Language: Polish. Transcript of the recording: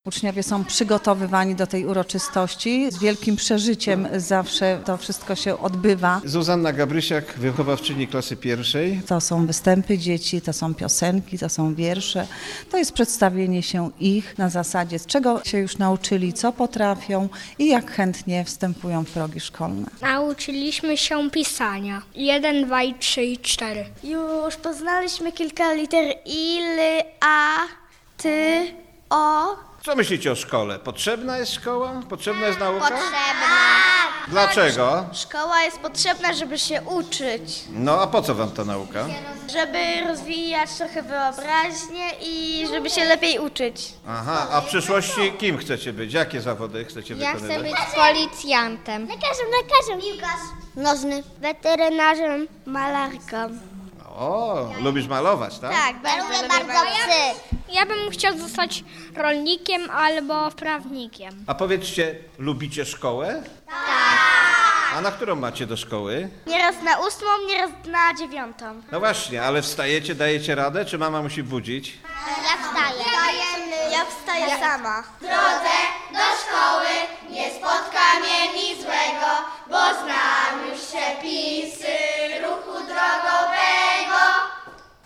Uczniowie są przygotowywani do tej uroczystości. Z wielkim przeżyciem zawsze to wszystko się odbywa. Zuzanna Gabrysiak, wychowawczyni klasy pierwszej. To są występy dzieci, to są piosenki, to są wiersze. To jest przedstawienie się ich na zasadzie, z czego się już nauczyli, co potrafią i jak chętnie wstępują w progi szkolne. Nauczyliśmy się pisania. 1, 2, 3 i 4. Już poznaliśmy kilka liter I, L, A, Ty, O. Co myślicie o szkole? Potrzebna jest szkoła? Potrzebna jest nauka? Potrzebna. Dlaczego? Szkoła jest potrzebna, żeby się uczyć, No a po co wam ta nauka? żeby rozwijać trochę wyobraźnię i żeby się lepiej uczyć. Aha, a w przyszłości kim chcecie być? Jakie zawody chcecie Ja wykonywać? chcę być policjantem. Lekarzem, piłkarz. Nożny. Weterynarzem, malarką. O, lubisz malować, tak? Tak, bardzo lubię psy. Ja bym chciał zostać rolnikiem albo prawnikiem. A powiedzcie, lubicie szkołę? Tak. A na którą macie do szkoły? Nieraz na 8, nieraz na 9. No właśnie, ale wstajecie, dajecie radę, czy mama musi budzić? Ja wstaję. Ja wstaję sama. W drodze do szkoły nie spotka mnie